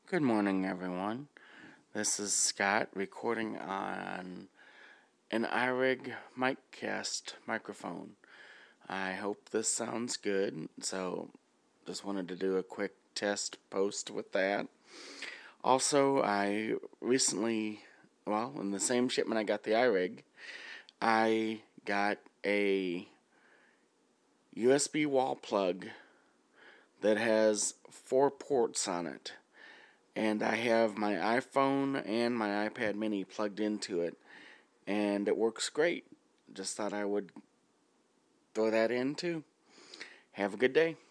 Good morning, everyone. This is Scott recording on an iRig Miccast microphone. I hope this sounds good, so just wanted to do a quick test post with that. Also, I recently, in the same shipment I got the iRig, I got a USB wall plug that has 4 ports on it. And I have my iPhone and my iPad mini plugged into it, and it works great. Just thought I would throw that in too. Have a good day.